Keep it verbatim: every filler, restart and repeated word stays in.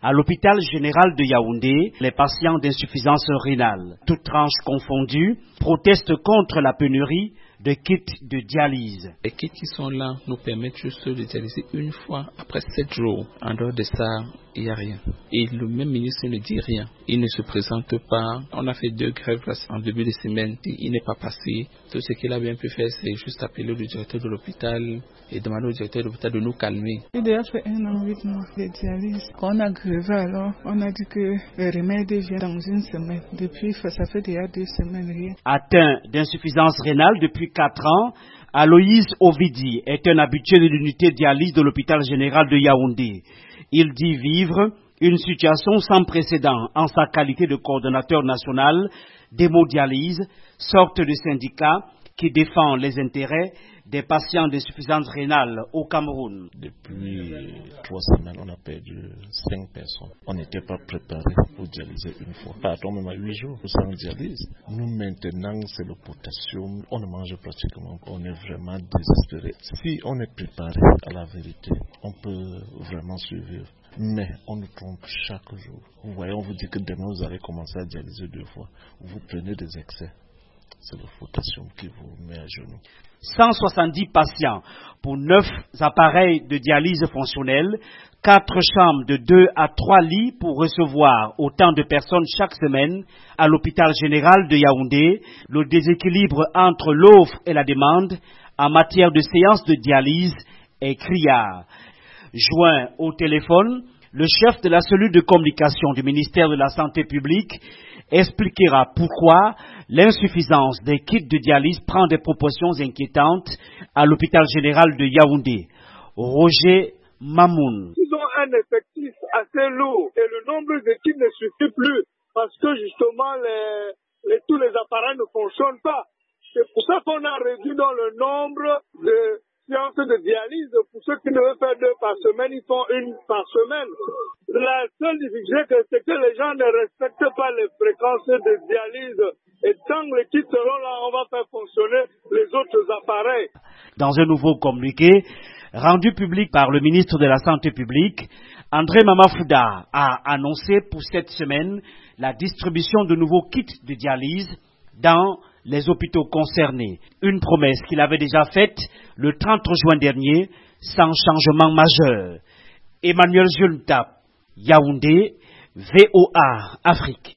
À l'hôpital général de Yaoundé, les patients d'insuffisance rénale, toutes tranches confondues, protestent contre la pénurie de kits de dialyse. Les kits qui sont là nous permettent juste de dialyser une fois après sept jours. En dehors de ça, il n'y a rien. Et le même ministre ne dit rien. Il ne se présente pas. On a fait deux grèves en début de semaine. Il n'est pas passé. Tout ce qu'il a bien pu faire, c'est juste appeler le directeur de l'hôpital et demander au directeur de l'hôpital de nous calmer. Il a fait un an, huit mois de dialyse. Quand on a grévé alors, on a dit que le remède vient dans une semaine. Depuis, ça fait déjà deux semaines rien. Atteint d'insuffisance rénale depuis quatre ans, Aloïs Ovidi est un habitué de l'unité dialyse de l'hôpital général de Yaoundé. Il dit vivre une situation sans précédent en sa qualité de coordonnateur national d'hémodialyse, sorte de syndicat qui défend les intérêts des patients d'insuffisance rénale au Cameroun. Depuis trois semaines, on a perdu cinq personnes. On n'était pas préparé pour dialyser une fois. Pardon, même à huit jours, sans dialyse. Nous, maintenant, c'est le potassium. On ne mange pratiquement. On est vraiment désespéré. Si on est préparé à la vérité, on peut vraiment survivre. Mais on nous trompe chaque jour. Vous voyez, on vous dit que demain, vous allez commencer à dialyser deux fois. Vous prenez des excès. C'est le potassium qui vous met à genoux. cent soixante-dix patients pour neuf appareils de dialyse fonctionnels, quatre chambres de deux à trois lits pour recevoir autant de personnes chaque semaine à l'hôpital général de Yaoundé. Le déséquilibre entre l'offre et la demande en matière de séances de dialyse est criard. Joint au téléphone, le chef de la cellule de communication du ministère de la Santé publique expliquera pourquoi l'insuffisance des kits de dialyse prend des proportions inquiétantes à l'hôpital général de Yaoundé. Roger Mamoun. Ils ont un effectif assez lourd et le nombre de kits ne suffit plus parce que justement les, les, tous les appareils ne fonctionnent pas. C'est pour ça qu'on a réduit dans le nombre de séances de dialyse. Pour ceux qui ne veulent faire deux par semaine, ils font une par semaine. La seule difficulté, c'est que les gens ne respectent pas les fréquences de dialyse. Et tant que les kits seront là, on va faire fonctionner les autres appareils. Dans un nouveau communiqué rendu public par le ministre de la Santé publique, André Mamafouda a annoncé pour cette semaine la distribution de nouveaux kits de dialyse dans les hôpitaux concernés. Une promesse qu'il avait déjà faite le trente juin dernier, sans changement majeur. Emmanuel Jultap, Yaoundé, V O A Afrique.